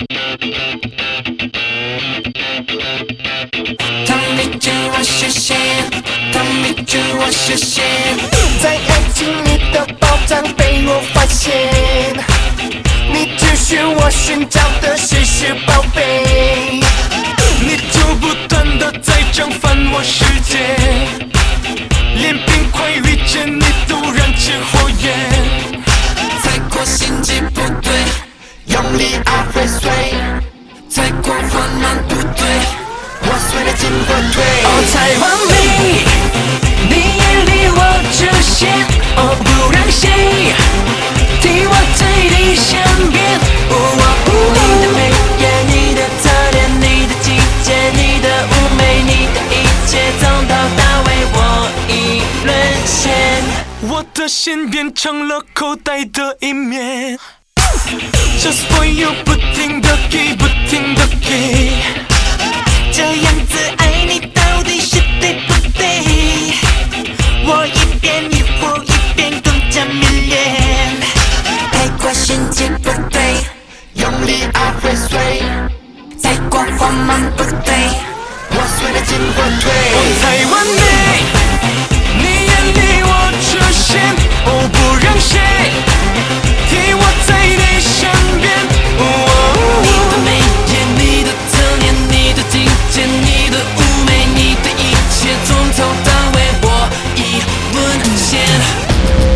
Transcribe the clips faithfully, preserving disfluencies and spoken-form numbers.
他没救我实现，他没救我实现， 在爱情里的宝藏被我发现，你只是我寻找的事实宝贝， 你就不断的在蒸翻我世界，连冰块遇见你都燃起火焰， 踩过心机不对， 用力爱会碎， 踩过缓慢不对， 我碎了进火堆。 哦，太完美，你眼里我出现，哦，不让谁替我在你身边。哦，你的美颜，你的侧脸，你的季节，你的妩媚，你的一切，从头到尾我已沦陷。 我的心变成了口袋的一面 ，Just for you， 不停的给，不停的给。 这样子爱你到底是对不对？我一遍一步一遍更加迷恋，太过心机不对， 用力爱会碎， 太过缓慢不对， 我碎了进火堆。 太完美，你眼里我出现，哦，不让谁替我在你身边。 你的美颜，你的侧脸，你的境界，你的妩媚，你的一切，从头到尾我已沦陷。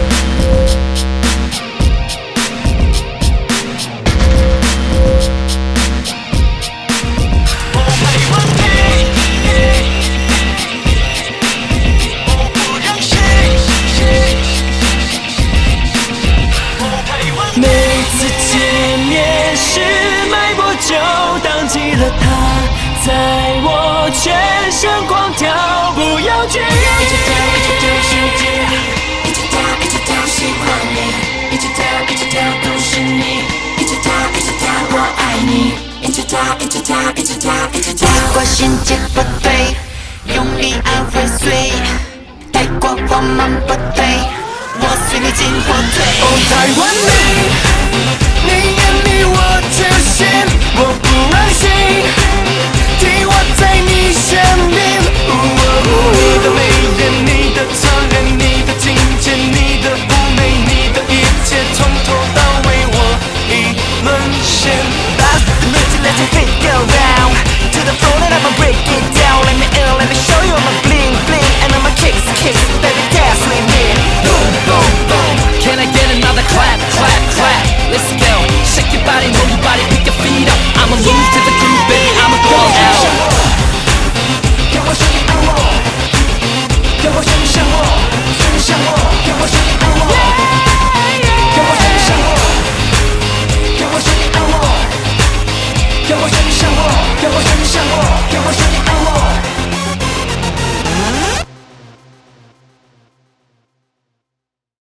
每次见面时脉搏就当起了他，在我全身狂跳，不要介意。一直跳，一直跳，世界里，一直跳，一直跳，喜欢你，一直跳，一直跳，都是你，一直跳，一直跳，我爱你，一直跳，一直跳，一直跳，一直跳。太过心机不对，用力爱会碎，太过缓慢不对，我随你进火堆。 哦，太完美，你眼里我出现，我不让谁替我在你身边。哦哦，你的美颜，你的侧脸，你的境界，你的妩媚，你的一切，从头到尾我已沦陷。 Bounce with the music, let your feet go down to the floor and I'ma break it down. Let me ill, let me show you I'm a bling bling and I'm a kicks kicks, baby.